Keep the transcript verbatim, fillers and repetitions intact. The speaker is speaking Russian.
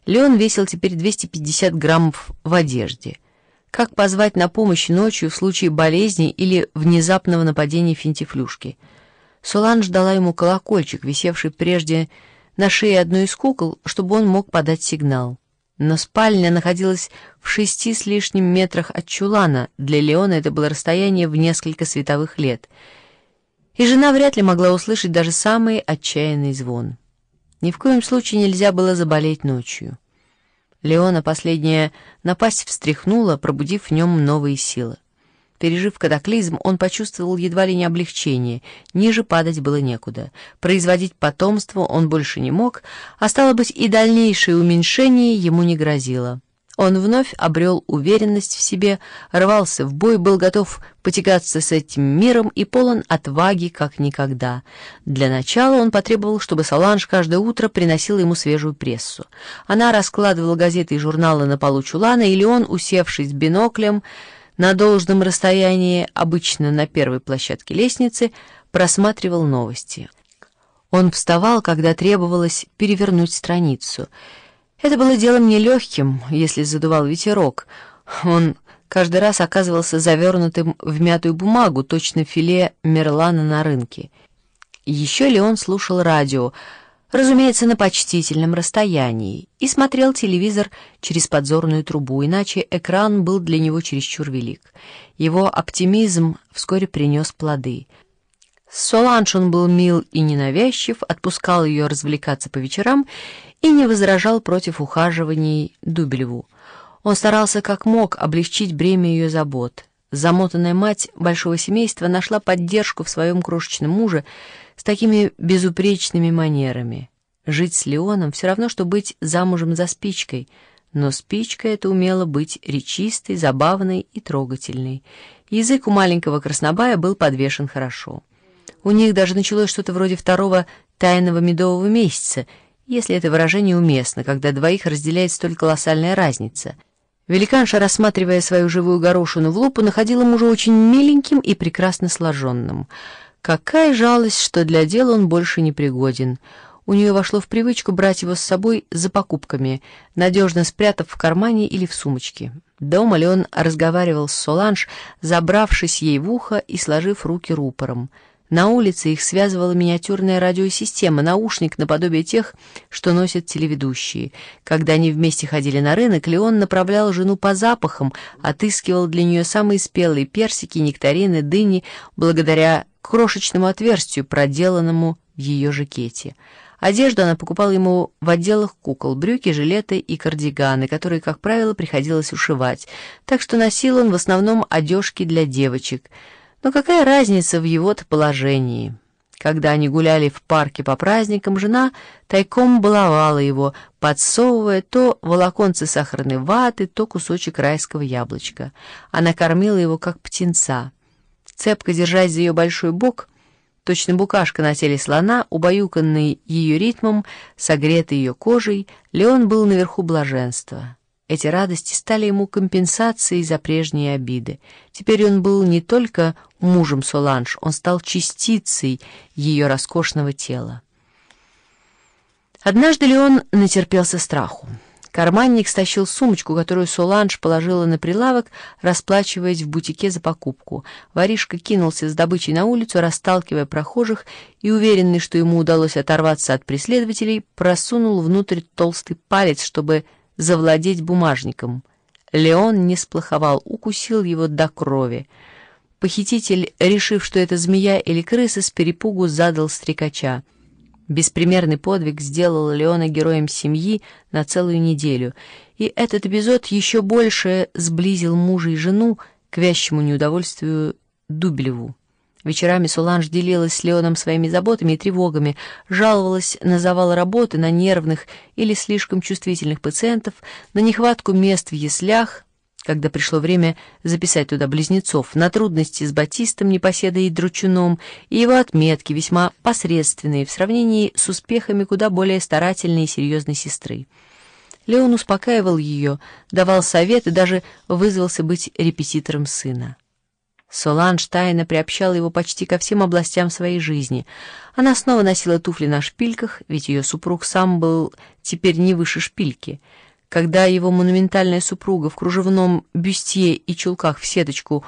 Леон весил теперь двести пятьдесят граммов в одежде. Как позвать на помощь ночью в случае болезни или внезапного нападения финтифлюшки? Соланж дала ему колокольчик, висевший прежде на шее одной из кукол, чтобы он мог подать сигнал. Но спальня находилась в шести с лишним метрах от чулана. Для Леона это было расстояние в несколько световых лет. И жена вряд ли могла услышать даже самый отчаянный звон. Ни в коем случае нельзя было заболеть ночью. Леона последняя напасть встряхнула, пробудив в нем новые силы. Пережив катаклизм, он почувствовал едва ли не облегчение, ниже падать было некуда. Производить потомство он больше не мог, а стало быть, и дальнейшее уменьшение ему не грозило. Он вновь обрел уверенность в себе, рвался в бой, был готов потягаться с этим миром и полон отваги, как никогда. Для начала он потребовал, чтобы Соланж каждое утро приносила ему свежую прессу. Она раскладывала газеты и журналы на полу чулана, или он, усевшись с биноклем на должном расстоянии, обычно на первой площадке лестницы, просматривал новости. Он вставал, когда требовалось перевернуть страницу. Это было делом нелегким, если задувал ветерок. Он каждый раз оказывался завернутым в мятую бумагу, точно филе мерлана на рынке. Еще Леон слушал радио, разумеется, на почтительном расстоянии, и смотрел телевизор через подзорную трубу, иначе экран был для него чересчур велик. Его оптимизм вскоре принес плоды. С Соланж он был мил и ненавязчив, отпускал ее развлекаться по вечерам и не возражал против ухаживаний Дубелеву. Он старался как мог облегчить бремя ее забот. Замотанная мать большого семейства нашла поддержку в своем крошечном муже с такими безупречными манерами. Жить с Леоном все равно, что быть замужем за Спичкой, но Спичка эта умела быть речистой, забавной и трогательной. Язык у маленького краснобая был подвешен хорошо. У них даже началось что-то вроде второго тайного медового месяца, если это выражение уместно, когда двоих разделяет столь колоссальная разница. Великанша, рассматривая свою живую горошину в лупу, находила мужа очень миленьким и прекрасно сложенным. Какая жалость, что для дела он больше не пригоден. У нее вошло в привычку брать его с собой за покупками, надежно спрятав в кармане или в сумочке. Дома Леон разговаривал с Соланж, забравшись ей в ухо и сложив руки рупором. На улице их связывала миниатюрная радиосистема, наушник наподобие тех, что носят телеведущие. Когда они вместе ходили на рынок, Леон направлял жену по запахам, отыскивал для нее самые спелые персики, нектарины, дыни, благодаря крошечному отверстию, проделанному в ее жакете. Одежду она покупала ему в отделах кукол, брюки, жилеты и кардиганы, которые, как правило, приходилось ушивать, так что носил он в основном одежки для девочек. Но какая разница в его-то положении? Когда они гуляли в парке по праздникам, жена тайком баловала его, подсовывая то волоконце сахарной ваты, то кусочек райского яблочка. Она кормила его, как птенца. Цепко держась за ее большой бок, точно букашка на теле слона, убаюканный ее ритмом, согретый ее кожей, Леон был наверху блаженства. Эти радости стали ему компенсацией за прежние обиды. Теперь он был не только мужем Соланж, он стал частицей ее роскошного тела. Однажды Леон натерпелся страху. Карманник стащил сумочку, которую Соланж положила на прилавок, расплачиваясь в бутике за покупку. Воришка кинулся с добычей на улицу, расталкивая прохожих, и, уверенный, что ему удалось оторваться от преследователей, просунул внутрь толстый палец, чтобы завладеть бумажником. Леон не сплоховал, укусил его до крови. Похититель, решив, что это змея или крыса, с перепугу задал стрекача. Беспримерный подвиг сделал Леона героем семьи на целую неделю, и этот эпизод еще больше сблизил мужа и жену к вящему неудовольствию Дубелеву. Вечерами Соланж делилась с Леоном своими заботами и тревогами, жаловалась на завал работы, на нервных или слишком чувствительных пациентов, на нехватку мест в яслях, когда пришло время записать туда близнецов, на трудности с Батистом, непоседой и Дручуном, и его отметки, весьма посредственные в сравнении с успехами куда более старательной и серьезной сестры. Леон успокаивал ее, давал советы, даже вызвался быть репетитором сына. Соланж тайно приобщала его почти ко всем областям своей жизни. Она снова носила туфли на шпильках, ведь ее супруг сам был теперь не выше шпильки. Когда его монументальная супруга в кружевном бюстье и чулках в сеточку